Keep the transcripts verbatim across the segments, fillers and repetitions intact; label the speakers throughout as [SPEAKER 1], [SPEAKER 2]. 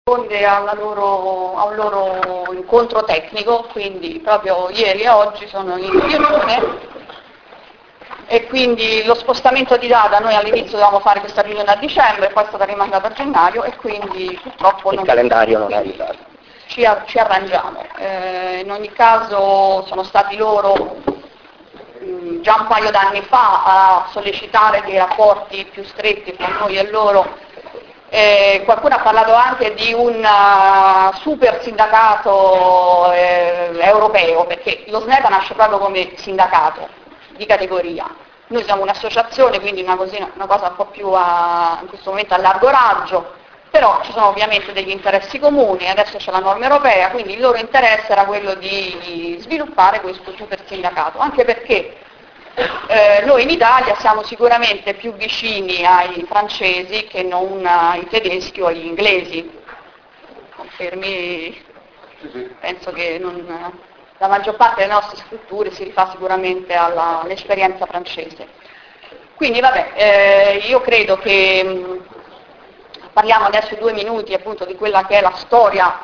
[SPEAKER 1] risponde alla loro, a un loro incontro tecnico, quindi proprio ieri e oggi sono in riunione e quindi lo spostamento di data, noi all'inizio dovevamo fare questa riunione a dicembre, poi è stata rimandata a gennaio e quindi purtroppo
[SPEAKER 2] il
[SPEAKER 1] non
[SPEAKER 2] calendario non è aiutato.
[SPEAKER 1] Ci, ci arrangiamo. Eh, in ogni caso sono stati loro mh, già un paio d'anni fa a sollecitare dei rapporti più stretti tra noi e loro. Eh, qualcuno ha parlato anche di un uh, super sindacato eh, europeo, perché lo SNEPA nasce proprio come sindacato di categoria. Noi siamo un'associazione, quindi una, cosina, una cosa un po' più a, in questo momento a largo raggio, però ci sono ovviamente degli interessi comuni, adesso c'è la norma europea, quindi il loro interesse era quello di sviluppare questo super sindacato, anche perché Eh, noi in Italia siamo sicuramente più vicini ai francesi che non ai tedeschi o agli inglesi. Confermi? Penso che non, la maggior parte delle nostre strutture si rifà sicuramente alla, all'esperienza francese. Quindi vabbè, eh, io credo che mh, parliamo adesso due minuti appunto di quella che è la storia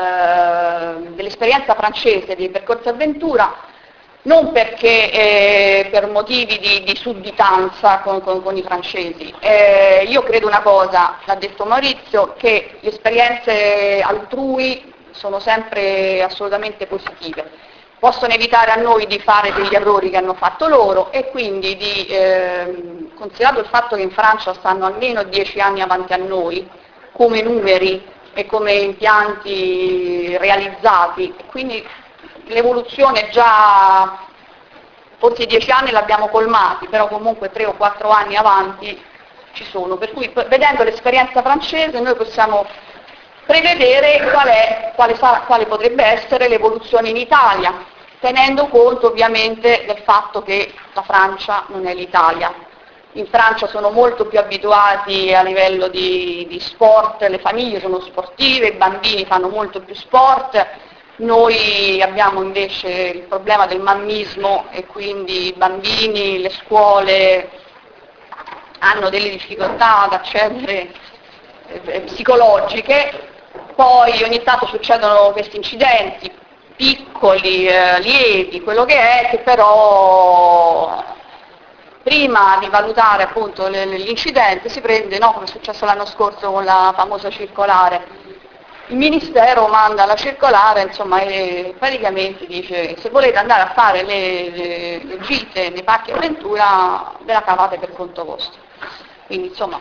[SPEAKER 1] eh, dell'esperienza francese dei percorsi avventura, non perché eh, per motivi di, di sudditanza con, con, con i francesi. Eh, io credo una cosa, l'ha detto Maurizio, che le esperienze altrui sono sempre assolutamente positive. Possono evitare a noi di fare degli errori che hanno fatto loro e quindi di, eh, considerato il fatto che in Francia stanno almeno dieci anni avanti a noi, come numeri e come impianti realizzati, quindi l'evoluzione già, forse dieci anni l'abbiamo colmati, però comunque tre o quattro anni avanti ci sono, per cui vedendo l'esperienza francese noi possiamo prevedere qual è, quale, sarà, quale potrebbe essere l'evoluzione in Italia, tenendo conto ovviamente del fatto che la Francia non è l'Italia. In Francia sono molto più abituati a livello di, di sport, le famiglie sono sportive, i bambini fanno molto più sport. Noi abbiamo invece il problema del mammismo e quindi i bambini, le scuole hanno delle difficoltà ad accedere eh, psicologiche, poi ogni tanto succedono questi incidenti, piccoli, eh, lieti, quello che è, che però prima di valutare appunto l'incidente si prende, no, come è successo l'anno scorso con la famosa circolare, il Ministero manda la circolare, insomma, e praticamente dice se volete andare a fare le, le, le gite nei parchi avventura ve la cavate per conto vostro. Quindi insomma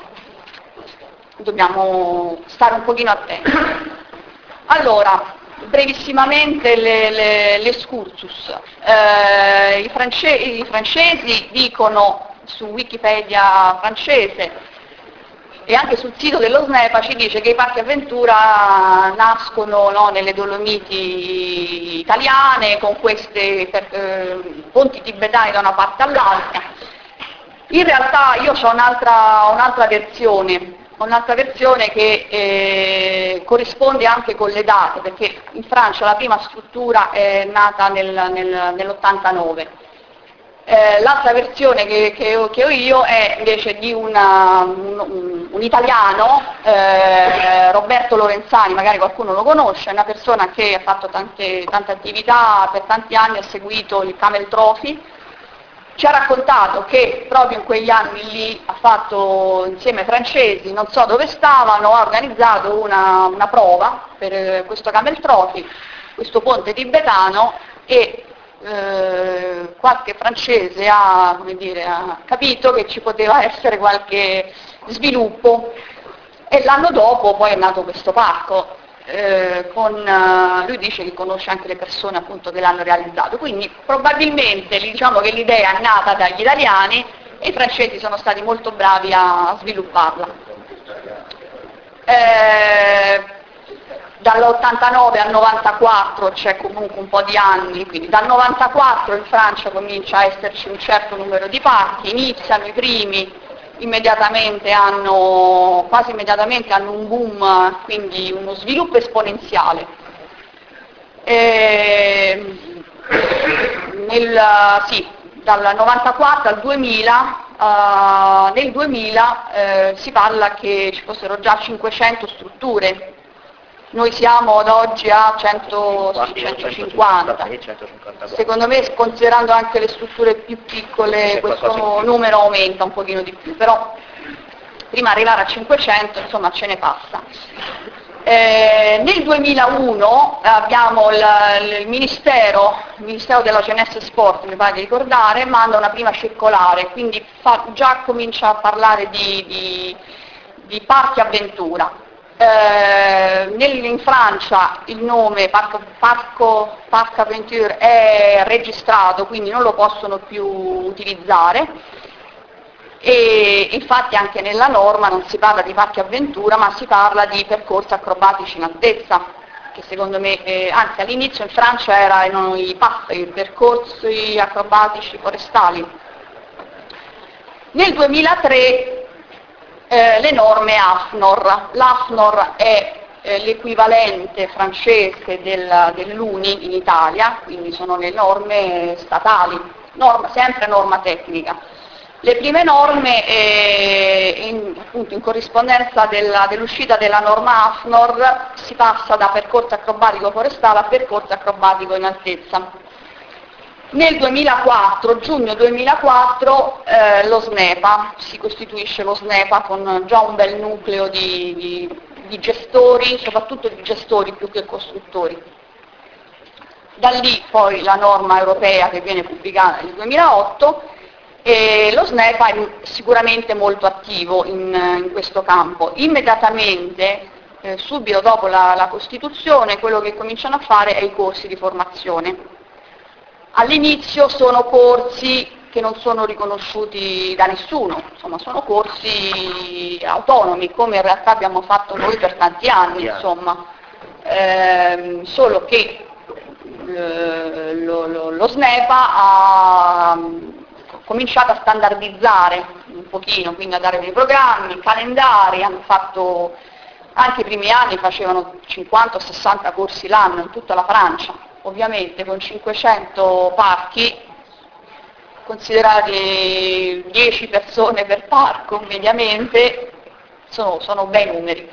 [SPEAKER 1] dobbiamo stare un pochino attenti. Allora, brevissimamente le, le, l'escursus. Eh, i, france, I francesi dicono su Wikipedia francese e anche sul sito dello SNEPA ci dice che i parchi avventura nascono, no, nelle Dolomiti italiane con questi eh, ponti tibetani da una parte all'altra. In realtà io ho un'altra, un'altra versione, un'altra versione che eh, corrisponde anche con le date, perché in Francia la prima struttura è nata nel, nel, nell'ottantanove. Eh, l'altra versione che, che, ho, che ho io è invece di una, un, un italiano, eh, Roberto Lorenzani, magari qualcuno lo conosce, è una persona che ha fatto tante, tante attività, per tanti anni ha seguito il Camel Trophy, ci ha raccontato che proprio in quegli anni lì ha fatto insieme ai francesi, non so dove stavano, ha organizzato una, una prova per questo Camel Trophy, questo ponte tibetano e Eh, qualche francese ha, come dire, ha capito che ci poteva essere qualche sviluppo e l'anno dopo poi è nato questo parco, eh, con, uh, lui dice che conosce anche le persone appunto che l'hanno realizzato, quindi probabilmente diciamo che l'idea è nata dagli italiani e i francesi sono stati molto bravi a svilupparla. Eh, Dall'ottantanove al novantaquattro c'è comunque un po' di anni, quindi dal novantaquattro in Francia comincia a esserci un certo numero di parchi, iniziano i primi, immediatamente hanno, quasi immediatamente hanno un boom, quindi uno sviluppo esponenziale. E, nel, sì, dal novantaquattro al duemila, uh, nel duemila eh, si parla che ci fossero già cinquecento strutture Noi siamo ad oggi a cento, sì, centocinquanta. Secondo me, considerando anche le strutture più piccole, questo numero aumenta un pochino di più, però prima di arrivare a cinquecento, insomma, ce ne passa. Eh, nel duemilauno abbiamo il, il, Ministero, il Ministero della Genesse Sport, mi pare di ricordare, manda una prima circolare, quindi fa, già comincia a parlare di, di, di parchi avventura. Eh, nel, in Francia il nome Parco, Parco, Parc Aventure è registrato, quindi non lo possono più utilizzare. E infatti anche nella norma non si parla di parchi avventura, ma si parla di percorsi acrobatici in altezza, che secondo me, eh, anzi all'inizio in Francia erano i P A F, i percorsi acrobatici forestali. Nel duemilatré eh, le norme A F N O R, l'A F N O R è eh, l'equivalente francese del, dell'U N I in Italia, quindi sono le norme statali, norma, sempre norma tecnica. Le prime norme, eh, in, appunto, in corrispondenza della, dell'uscita della norma A F N O R, si passa da percorso acrobatico forestale a percorso acrobatico in altezza. Nel duemilaquattro, giugno duemilaquattro, eh, lo SNEPA, si costituisce lo SNEPA con già un bel nucleo di, di, di gestori, soprattutto di gestori più che costruttori. Da lì poi la norma europea che viene pubblicata nel duemilaotto, e lo SNEPA è sicuramente molto attivo in, in questo campo. Immediatamente, eh, subito dopo la, la Costituzione, quello che cominciano a fare è i corsi di formazione. All'inizio sono corsi che non sono riconosciuti da nessuno, insomma sono corsi autonomi, come in realtà abbiamo fatto noi per tanti anni, insomma. Eh, solo che eh, lo, lo, lo SNEPA ha cominciato a standardizzare un pochino, quindi a dare dei programmi, calendari, hanno fatto, anche i primi anni facevano cinquanta o sessanta corsi l'anno in tutta la Francia, ovviamente con cinquecento parchi, considerati dieci persone per parco mediamente, sono, sono bei numeri.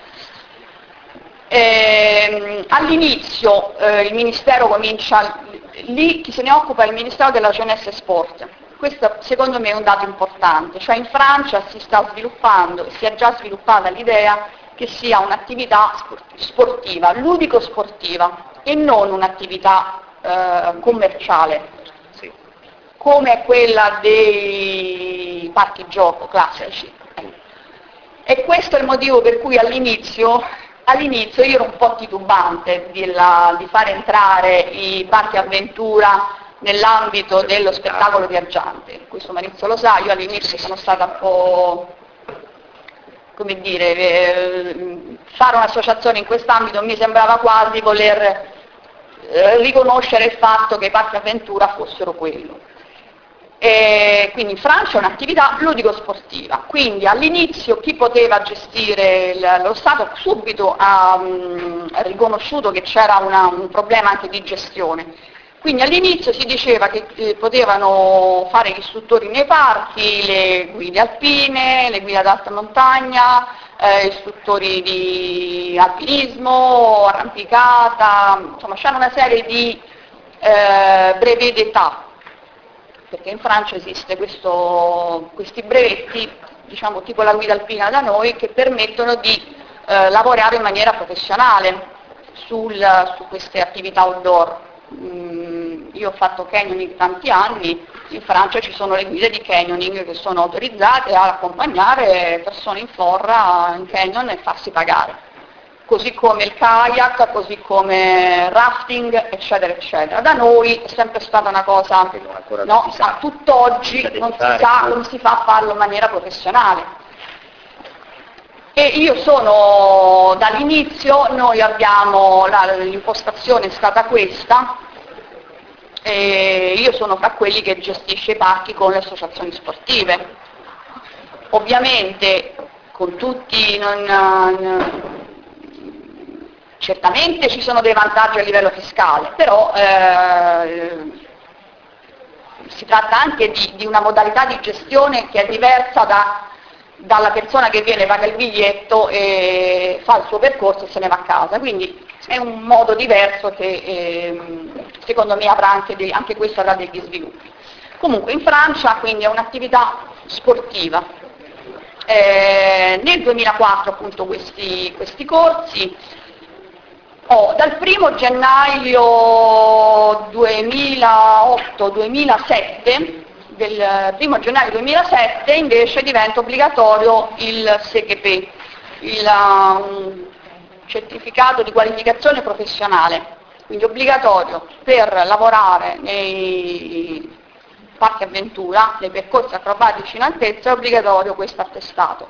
[SPEAKER 1] Eh, all'inizio eh, il Ministero comincia, lì chi se ne occupa è il Ministero della Jeunesse e Sport. Questo secondo me è un dato importante, cioè in Francia si sta sviluppando, si è già sviluppata l'idea che sia un'attività sportiva, ludico-sportiva e non un'attività eh, commerciale, sì, come quella dei parchi gioco classici. E questo è il motivo per cui all'inizio, all'inizio io ero un po' titubante di, la, di fare entrare i parchi avventura nell'ambito dello spettacolo viaggiante. Questo Maurizio lo sa, io all'inizio sono stata un po', come dire, eh, fare un'associazione in quest'ambito mi sembrava quasi voler eh, riconoscere il fatto che i parchi avventura fossero quello. E quindi in Francia è un'attività ludico-sportiva, quindi all'inizio chi poteva gestire il, lo Stato subito ha um, riconosciuto che c'era una, un problema anche di gestione. Quindi all'inizio si diceva che eh, potevano fare gli istruttori nei parchi, le guide alpine, le guide ad alta montagna, eh, istruttori di alpinismo, arrampicata, insomma c'è una serie di eh, brevetti d'età, perché in Francia esiste questo, questi brevetti, diciamo tipo la guida alpina da noi, che permettono di eh, lavorare in maniera professionale sul, su queste attività outdoor. Mm, io ho fatto canyoning tanti anni, in Francia ci sono le guide di canyoning che sono autorizzate ad accompagnare persone in forra in canyon e farsi pagare, così come il kayak, così come rafting, eccetera, eccetera. Da noi è sempre stata una cosa, no, a tutt'oggi non si sa come si fa a farlo in maniera professionale. E io sono, dall'inizio, noi abbiamo, la, l'impostazione è stata questa, e io sono fra quelli che gestisce i parchi con le associazioni sportive. Ovviamente con tutti, non, non, certamente ci sono dei vantaggi a livello fiscale, però eh, si tratta anche di, di una modalità di gestione che è diversa da dalla persona che viene, paga il biglietto e fa il suo percorso e se ne va a casa. Quindi è un modo diverso che eh, secondo me avrà anche, dei, anche questo avrà degli sviluppi. Comunque in Francia quindi è un'attività sportiva. Eh, nel duemilaquattro appunto questi, questi corsi, oh, dal primo gennaio duemilaotto duemilasette, del primo gennaio duemilasette invece diventa obbligatorio il S G P, il um, certificato di qualificazione professionale, quindi obbligatorio per lavorare nei parchi avventura, nei percorsi acrobatici in altezza, è obbligatorio questo attestato.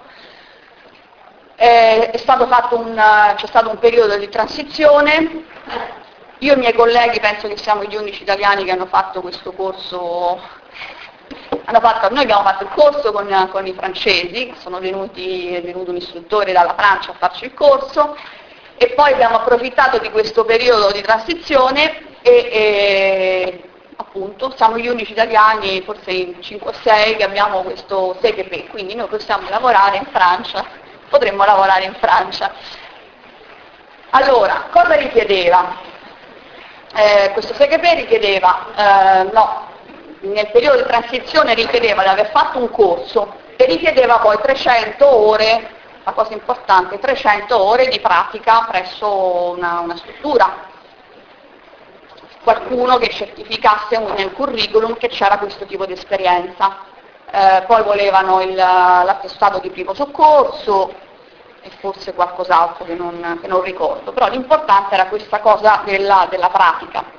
[SPEAKER 1] Eh, è stato fatto un, c'è stato un periodo di transizione, io e i miei colleghi penso che siamo gli unici italiani che hanno fatto questo corso, hanno fatto, noi abbiamo fatto il corso con, con i francesi, sono venuti, è venuto un istruttore dalla Francia a farci il corso, e poi abbiamo approfittato di questo periodo di transizione e, e appunto siamo gli unici italiani, forse in cinque o sei, che abbiamo questo S G P, quindi noi possiamo lavorare in Francia, potremmo lavorare in Francia. Allora, cosa richiedeva? Eh, questo S G P richiedeva, eh, no, nel periodo di transizione richiedeva di aver fatto un corso e richiedeva poi trecento ore, la cosa importante, trecento ore di pratica presso una, una struttura, qualcuno che certificasse nel curriculum che c'era questo tipo di esperienza. Eh, poi volevano il, l'attestato di primo soccorso e forse qualcos'altro che non, che non ricordo, però l'importante era questa cosa della, della pratica.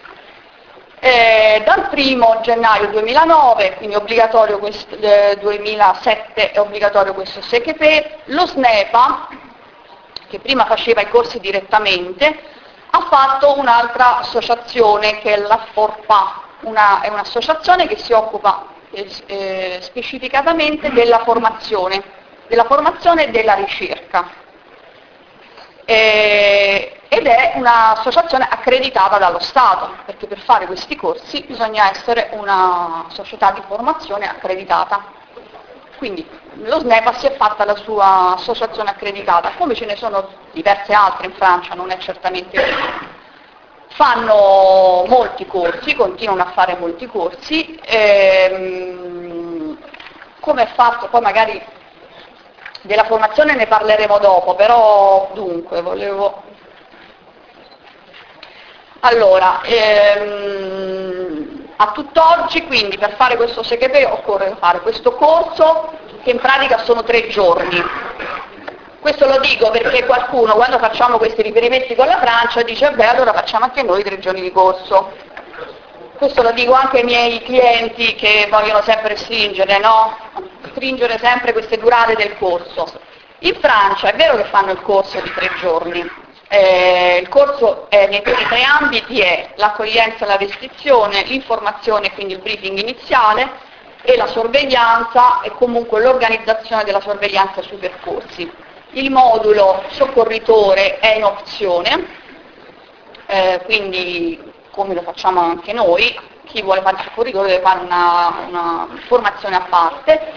[SPEAKER 1] Eh, dal primo gennaio duemilanove, quindi obbligatorio questo, eh, duemilasette è obbligatorio questo S G P, lo SNEPA, che prima faceva i corsi direttamente, ha fatto un'altra associazione che è la FORPA, una, è un'associazione che si occupa eh, eh, specificatamente della formazione, della formazione e della ricerca. Eh, ed è un'associazione accreditata dallo Stato, perché per fare questi corsi bisogna essere una società di formazione accreditata. Quindi lo SNEPA si è fatta la sua associazione accreditata, come ce ne sono diverse altre in Francia, non è certamente uno. Fanno molti corsi, continuano a fare molti corsi, ehm, come è fatto, poi magari della formazione ne parleremo dopo, però dunque volevo... Allora, ehm, a tutt'oggi quindi per fare questo S G P occorre fare questo corso che in pratica sono tre giorni. Questo lo dico perché qualcuno quando facciamo questi riferimenti con la Francia dice beh allora facciamo anche noi tre giorni di corso. Questo lo dico anche ai miei clienti che vogliono sempre stringere, no? Stringere sempre queste durate del corso. In Francia è vero che fanno il corso di tre giorni. Eh, il corso è, nei tre ambiti è l'accoglienza e la restrizione, l'informazione, quindi il briefing iniziale, e la sorveglianza e comunque l'organizzazione della sorveglianza sui percorsi. Il modulo soccorritore è in opzione, eh, quindi come lo facciamo anche noi, chi vuole fare il soccorritore deve fare una, una formazione a parte,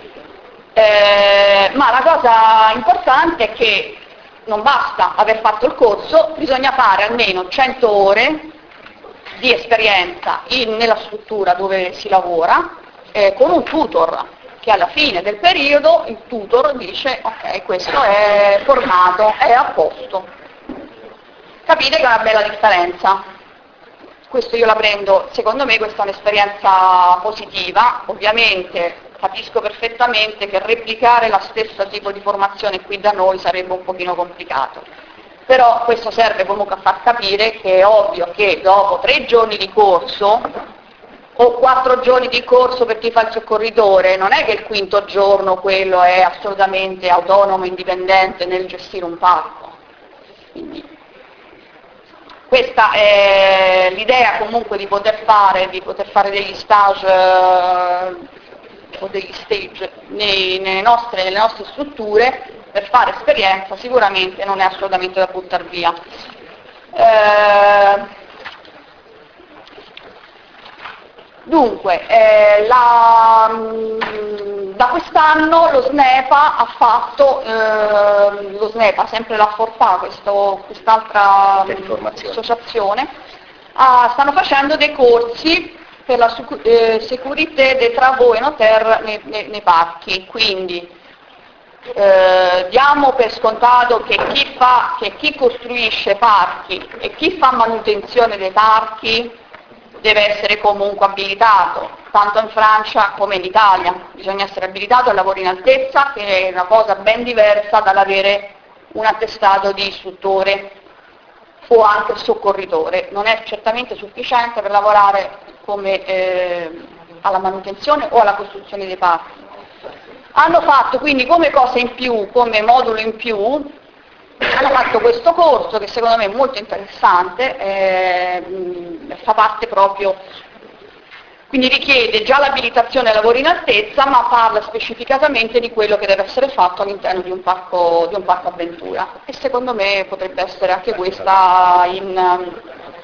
[SPEAKER 1] eh, ma la cosa importante è che non basta aver fatto il corso, bisogna fare almeno cento ore di esperienza in, nella struttura dove si lavora, eh, con un tutor, che alla fine del periodo il tutor dice ok, questo è formato, è a posto. Capite che è una bella differenza? Questo io la prendo, secondo me questa è un'esperienza positiva, ovviamente capisco perfettamente che replicare la stessa tipo di formazione qui da noi sarebbe un pochino complicato, però questo serve comunque a far capire che è ovvio che dopo tre giorni di corso o quattro giorni di corso per chi fa il soccorritore, non è che il quinto giorno quello è assolutamente autonomo, indipendente nel gestire un parco. Quindi, questa è l'idea comunque di poter fare, di poter fare degli stage eh, o degli stage nei, nelle, nostre, nelle nostre strutture per fare esperienza, sicuramente non è assolutamente da buttare via. Eh, dunque, eh, la, da quest'anno lo SNEPA ha fatto, eh, lo SNEPA, sempre la Forfa, questo, quest'altra associazione, ah, stanno facendo dei corsi per la eh, sécurité des travaux et notaire nei, nei, nei parchi, quindi eh, diamo per scontato che chi, fa, che chi costruisce parchi e chi fa manutenzione dei parchi deve essere comunque abilitato, tanto in Francia come in Italia. Bisogna essere abilitato al lavoro in altezza, che è una cosa ben diversa dall'avere un attestato di istruttore o anche soccorritore. Non è certamente sufficiente per lavorare come eh, alla manutenzione o alla costruzione dei parchi. Hanno fatto quindi come cosa in più, come modulo in più, hanno fatto questo corso che secondo me è molto interessante, eh, fa parte proprio, quindi richiede già l'abilitazione ai lavori in altezza, ma parla specificatamente di quello che deve essere fatto all'interno di un parco, di un parco avventura. E secondo me potrebbe essere anche questa in,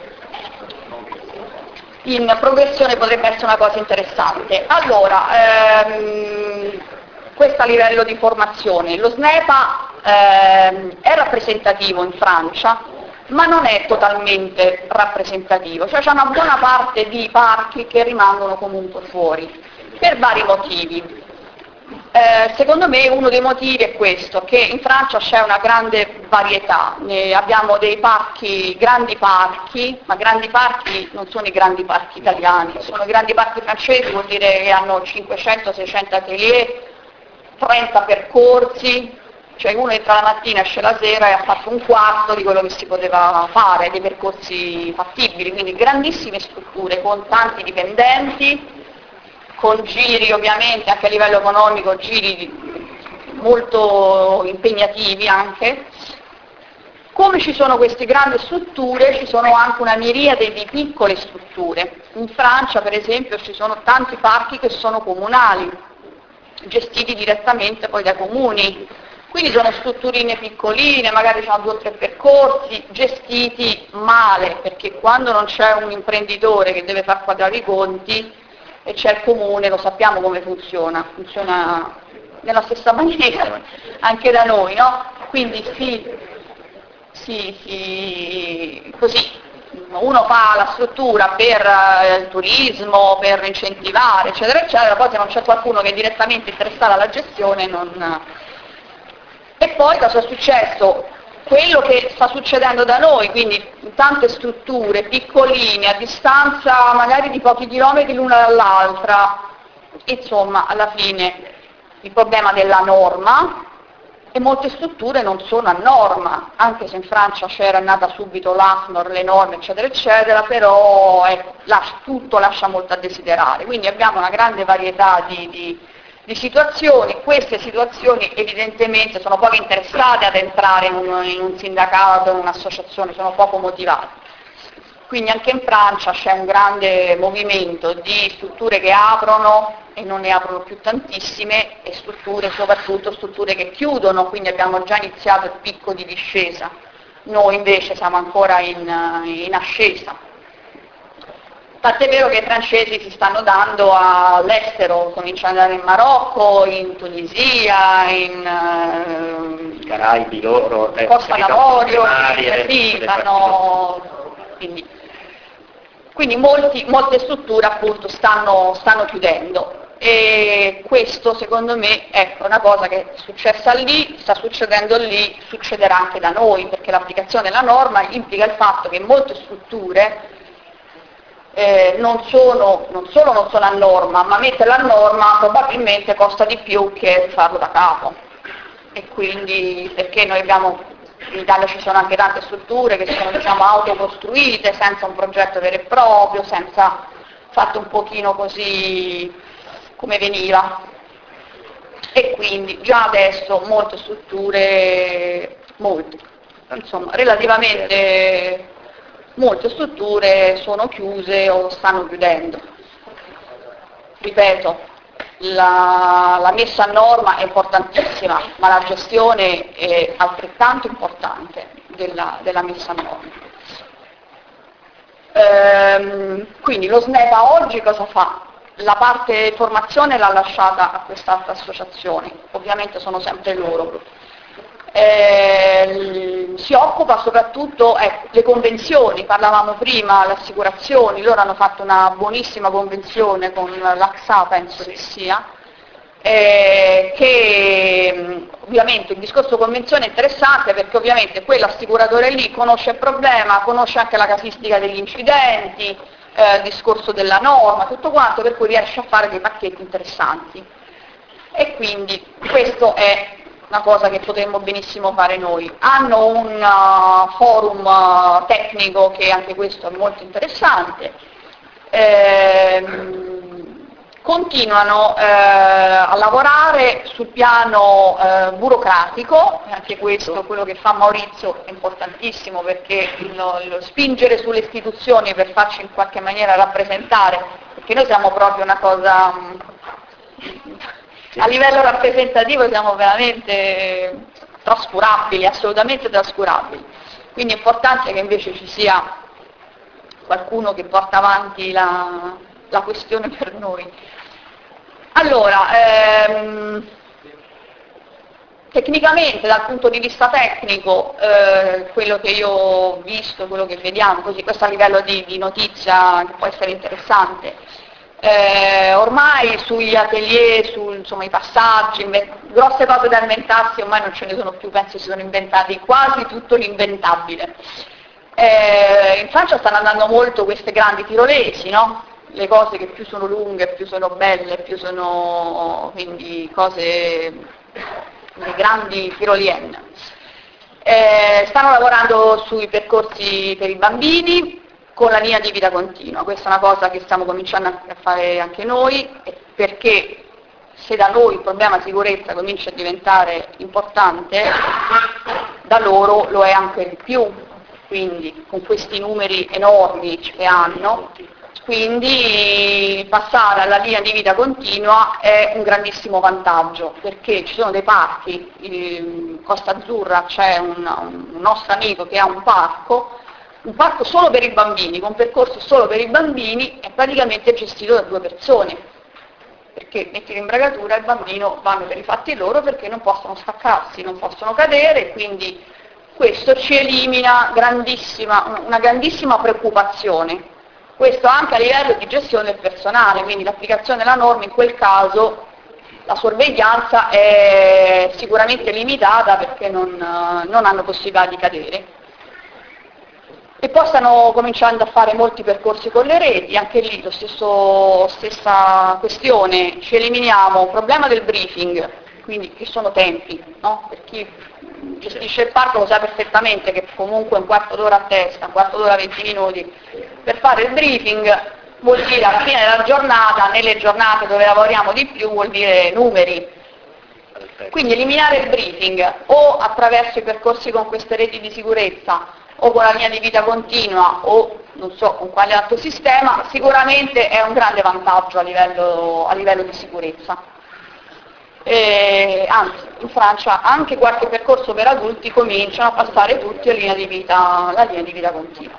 [SPEAKER 1] in progressione, potrebbe essere una cosa interessante. Allora, ehm, questo a livello di formazione. Lo SNEPA ehm, è rappresentativo in Francia, ma non è totalmente rappresentativo, cioè c'è una buona parte di parchi che rimangono comunque fuori, per vari motivi. Eh, secondo me uno dei motivi è questo, che in Francia c'è una grande varietà, ne abbiamo dei parchi, grandi parchi, ma grandi parchi non sono i grandi parchi italiani, sono i grandi parchi francesi, vuol dire che hanno cinquecento seicento atelier, trenta percorsi, cioè uno entra la mattina, esce la sera e ha fatto un quarto di quello che si poteva fare, dei percorsi fattibili, quindi grandissime strutture con tanti dipendenti, con giri ovviamente anche a livello economico, giri molto impegnativi anche. Come ci sono queste grandi strutture, ci sono anche una miriade di piccole strutture. In Francia per esempio ci sono tanti parchi che sono comunali, gestiti direttamente poi dai comuni, quindi sono strutturine piccoline, magari hanno due o tre percorsi, gestiti male, perché quando non c'è un imprenditore che deve far quadrare i conti e c'è il comune, lo sappiamo come funziona, funziona nella stessa maniera anche da noi, no? Quindi sì, sì, sì, così. Uno fa la struttura per eh, il turismo, per incentivare, eccetera, eccetera, poi se non c'è qualcuno che è direttamente interessato alla gestione non... E poi cosa è successo? Quello che sta succedendo da noi, quindi tante strutture piccoline, a distanza magari di pochi chilometri l'una dall'altra, insomma, alla fine il problema della norma, e molte strutture non sono a norma, anche se in Francia c'era nata subito l'A F N O R, le norme, eccetera, eccetera, però ecco, lascia, tutto lascia molto a desiderare. Quindi abbiamo una grande varietà di, di, di situazioni, queste situazioni evidentemente sono poco interessate ad entrare in un, in un sindacato, in un'associazione, sono poco motivate. Quindi anche in Francia c'è un grande movimento di strutture che aprono e non ne aprono più tantissime, e strutture, soprattutto strutture che chiudono, quindi abbiamo già iniziato il picco di discesa. Noi invece siamo ancora in, in ascesa. Tant'è vero che i francesi si stanno dando all'estero, cominciano ad andare in Marocco, in Tunisia, in uh,
[SPEAKER 2] Caraibi, loro, eh,
[SPEAKER 1] Costa d'Avorio,
[SPEAKER 2] eh,
[SPEAKER 1] sì, fanno... Quindi, quindi molti, molte strutture appunto stanno, stanno chiudendo, e questo secondo me è una cosa che è successa lì, sta succedendo lì, succederà anche da noi, perché l'applicazione della norma implica il fatto che molte strutture eh, non, sono, non solo non sono a norma, ma metterla a norma probabilmente costa di più che farlo da capo, e quindi perché noi abbiamo... In Italia ci sono anche tante strutture che sono, diciamo, autocostruite, senza un progetto vero e proprio, senza fatto un pochino così come veniva. E quindi già adesso molte strutture, molte, insomma, relativamente molte strutture sono chiuse o stanno chiudendo. Ripeto, La, la messa a norma è importantissima, ma la gestione è altrettanto importante della, della messa a norma. Ehm, quindi lo SNEPA oggi cosa fa? la parte formazione l'ha lasciata a quest'altra associazione, ovviamente sono sempre loro. Eh, si occupa soprattutto, ecco, le convenzioni, parlavamo prima, le assicurazioni, loro hanno fatto una buonissima convenzione con l'A X A, penso che sia, eh, che ovviamente il discorso convenzione è interessante perché ovviamente quell'assicuratore lì conosce il problema, conosce anche la casistica degli incidenti, eh, il discorso della norma, tutto quanto, per cui riesce a fare dei pacchetti interessanti. E quindi questo è una cosa che potremmo benissimo fare noi. Hanno un uh, forum uh, tecnico che anche questo è molto interessante. Ehm, continuano eh, a lavorare sul piano eh, burocratico, anche questo, quello che fa Maurizio è importantissimo perché lo, lo spingere sulle istituzioni per farci in qualche maniera rappresentare, perché noi siamo proprio una cosa, a livello rappresentativo siamo veramente trascurabili, assolutamente trascurabili, quindi è importante che invece ci sia qualcuno che porta avanti la, la questione per noi. Allora, ehm, tecnicamente, dal punto di vista tecnico, eh, quello che io ho visto, quello che vediamo, così questo a livello di, di notizia che può essere interessante, eh, ormai sugli atelier, su insomma, i passaggi, grosse cose da inventarsi, ormai non ce ne sono più, penso si sono inventati quasi tutto l'inventabile. Eh, in Francia stanno andando molto queste grandi tirolesi, no? Le cose che più sono lunghe, più sono belle, più sono quindi cose, le grandi tirolienne. Eh, stanno lavorando sui percorsi per i bambini con la linea di vita continua, questa è una cosa che stiamo cominciando a fare anche noi, perché se da noi il problema sicurezza comincia a diventare importante, da loro lo è anche di più, quindi con questi numeri enormi che hanno. Quindi passare alla linea di vita continua è un grandissimo vantaggio, perché ci sono dei parchi, in Costa Azzurra c'è un, un nostro amico che ha un parco, un parco solo per i bambini, con percorsi solo per i bambini, è praticamente gestito da due persone, perché metti l'imbragatura e il bambino vanno per i fatti loro perché non possono staccarsi, non possono cadere, quindi questo ci elimina grandissima, una grandissima preoccupazione. Questo anche a livello di gestione del personale, quindi l'applicazione della norma in quel caso, la sorveglianza è sicuramente limitata perché non, non hanno possibilità di cadere. E poi stanno cominciando a fare molti percorsi con le reti, anche lì lo stesso, stessa questione, ci eliminiamo il problema del briefing, quindi che sono tempi, no? Per chi gestisce il parco lo sa perfettamente che comunque un quarto d'ora a testa, un quarto d'ora, venti minuti, per fare il briefing vuol dire alla fine della giornata, nelle giornate dove lavoriamo di più, vuol dire numeri. Quindi eliminare il briefing o attraverso i percorsi con queste reti di sicurezza o con la linea di vita continua o non so con quale altro sistema, sicuramente è un grande vantaggio a livello, a livello di sicurezza. E, anzi, in Francia anche qualche percorso per adulti cominciano a passare tutti a linea di vita, la linea di vita continua.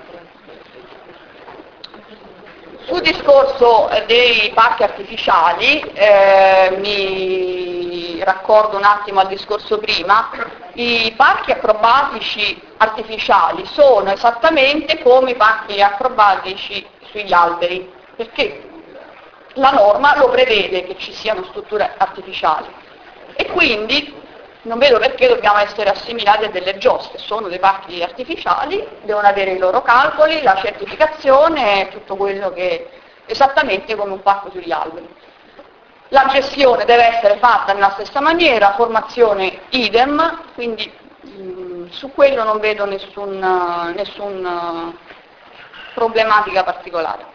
[SPEAKER 1] Sul discorso dei parchi artificiali, eh, mi raccordo un attimo al discorso prima, i parchi acrobatici artificiali sono esattamente come i parchi acrobatici sugli alberi, perché la norma lo prevede che ci siano strutture artificiali e quindi non vedo perché dobbiamo essere assimilati a delle giostre, sono dei parchi artificiali, devono avere i loro calcoli, la certificazione, tutto quello che esattamente come un parco sugli alberi. La gestione deve essere fatta nella stessa maniera, formazione idem, quindi mh, su quello non vedo nessun, nessun problematica particolare.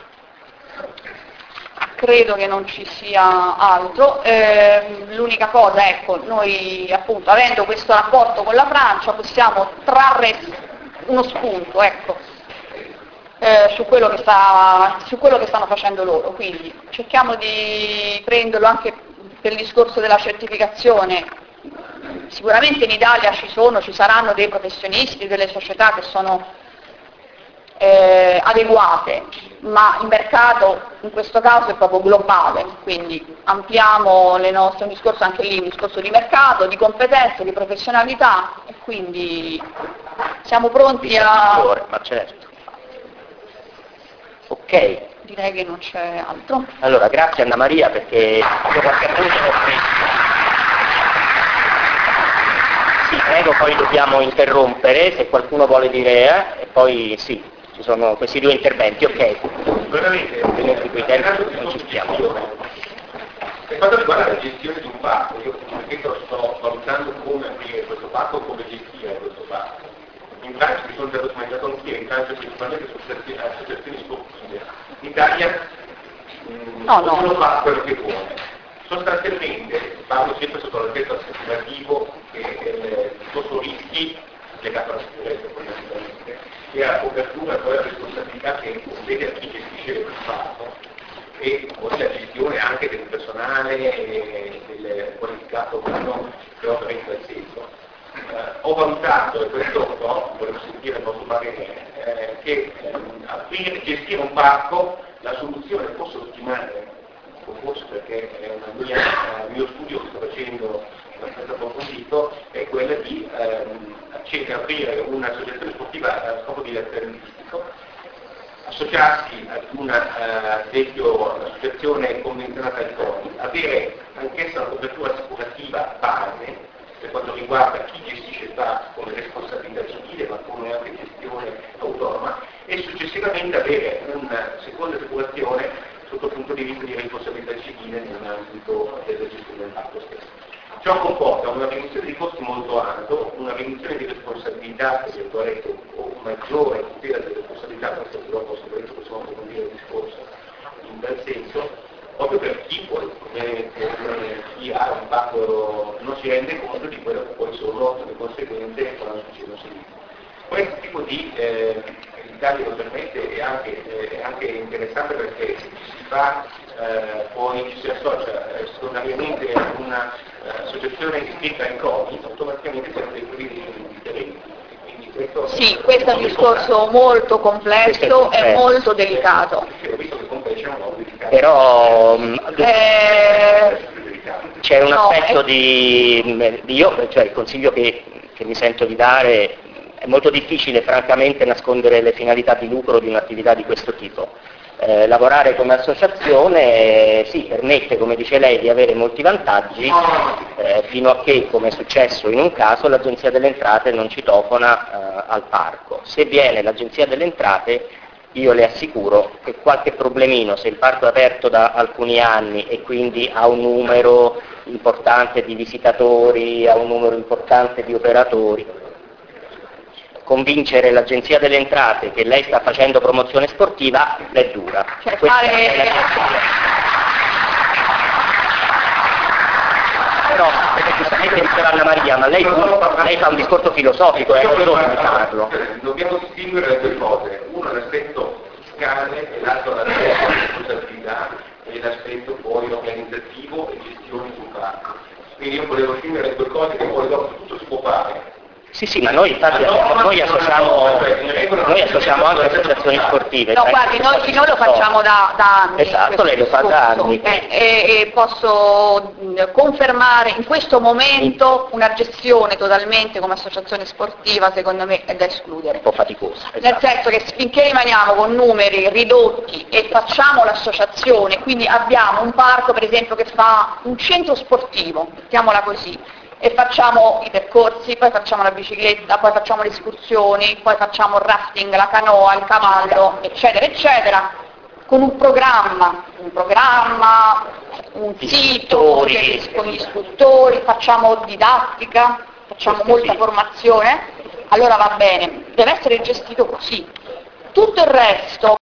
[SPEAKER 1] Credo che non ci sia altro, eh, l'unica cosa, ecco, noi appunto avendo questo rapporto con la Francia possiamo trarre uno spunto, ecco, eh, su, quello che sta, su quello che stanno facendo loro, quindi cerchiamo di prenderlo anche per il discorso della certificazione. Sicuramente in Italia ci sono, ci saranno dei professionisti, delle società che sono eh, adeguate, ma il mercato in questo caso è proprio globale, quindi ampliamo le nostre, è un discorso anche lì, un discorso di mercato, di competenze, di professionalità, e quindi siamo pronti a...
[SPEAKER 2] Ma certo. Ok.
[SPEAKER 1] Direi che non c'è altro.
[SPEAKER 2] Allora, grazie Anna Maria, perché io qualche appunto ho preso. Sì, prego, poi dobbiamo interrompere, se qualcuno vuole dire, eh, e poi sì, ci sono questi due interventi, ok.
[SPEAKER 3] Veramente,
[SPEAKER 2] altrimenti quei tempi non ci stiamo.
[SPEAKER 3] Per quanto riguarda la gestione di un parco, io ripeto, sto valutando come aprire questo parco, come gestire questo parco. In Francia mi sono già documentato anch'io, in Francia principalmente sono associazioni sportive. In Italia mh,
[SPEAKER 1] no, no.
[SPEAKER 3] ognuno fa quello che vuole. Sostanzialmente parlo sempre sotto l'aspetto assicurativo che eh, piuttosto rischi legato alla sicurezza fondamentalmente e alla copertura e poi alla responsabilità che compete a chi gestisce il parco e poi la gestione anche del personale e del qualificato umano che opera in quel senso. Eh, ho valutato, e questo no, volevo sentire il vostro parere, eh, che eh, aprire, gestire un parco, la soluzione forse ottimale, o forse perché è una mia, uh, il mio studio che sto facendo abbastanza approfondito, è quella di ehm, accedere, aprire un'associazione sportiva a scopo divertistico, associarsi ad una, uh, esempio, associazione convenzionata al CONI, avere anch'essa una copertura assicurativa base per quanto riguarda chi gestisce il parco come responsabilità civile ma come anche gestione autonoma e successivamente avere una seconda assicurazione sotto il punto di vista di responsabilità civile nell'ambito della gestione del parco stesso. Ciò comporta una riduzione di costi molto alto, una riduzione di responsabilità, se volete, o maggiore tutela delle responsabilità, questo dopo se volete possiamo approfondire il discorso in tal senso, proprio per chi poi, come, come chi ha un parco non si rende conto di quello che poi sono le conseguenze quando succedono sinistri. Questo tipo di eh, l'Italia lo permette è anche, eh, è anche interessante perché se ci si fa eh, poi ci si associa eh, secondariamente a una uh, associazione iscritta in CONI, automaticamente siamo dei crediti differenti. Quindi questo
[SPEAKER 1] sì, questo è un discorso molto complesso e molto delicato.
[SPEAKER 3] Ho visto che comunque c'è un
[SPEAKER 2] Però
[SPEAKER 1] eh,
[SPEAKER 2] c'è un
[SPEAKER 1] no,
[SPEAKER 2] aspetto
[SPEAKER 1] è...
[SPEAKER 2] di, di io, cioè il consiglio che, che mi sento di dare. È molto difficile francamente nascondere le finalità di lucro di un'attività di questo tipo. Eh, lavorare come associazione eh, sì, permette, come dice lei, di avere molti vantaggi eh, fino a che, come è successo in un caso, l'Agenzia delle Entrate non citofona eh, al parco. Se viene l'Agenzia delle Entrate, io le assicuro che qualche problemino, se il parco è aperto da alcuni anni e quindi ha un numero importante di visitatori, ha un numero importante di operatori, convincere l'Agenzia delle Entrate che lei sta facendo promozione sportiva è dura.
[SPEAKER 1] Cioè,
[SPEAKER 2] Questa
[SPEAKER 1] fare...
[SPEAKER 2] è la mia Però, perché giustamente diceva Anna Maria, ma lei, lei fa un discorso filosofico, è solo di farlo.
[SPEAKER 3] Dobbiamo distinguere le due cose, uno è l'aspetto fiscale e l'altro è l'aspetto di responsabilità e l'aspetto poi organizzativo e gestione sul parco. Quindi io volevo distinguere le due cose che poi dopo tutto si può fare.
[SPEAKER 2] Sì, sì, ma noi infatti noi associamo, noi associamo anche associazioni sportive.
[SPEAKER 1] No, guardi, noi, noi lo facciamo da, da anni.
[SPEAKER 2] Esatto, lei lo fa da anni.
[SPEAKER 1] Eh, e, e posso confermare in questo momento una gestione totalmente come associazione sportiva, secondo me, è da escludere.
[SPEAKER 2] Un po' faticosa. Esatto.
[SPEAKER 1] Nel senso che finché rimaniamo con numeri ridotti e facciamo l'associazione, quindi abbiamo un parco per esempio che fa un centro sportivo, mettiamola così, e facciamo i percorsi, poi facciamo la bicicletta, poi facciamo le escursioni, poi facciamo il rafting, la canoa, il cavallo, eccetera, eccetera, con un programma, un programma, un sito, con gli istruttori, facciamo didattica, facciamo molta formazione, allora va bene, deve essere gestito così. Tutto il resto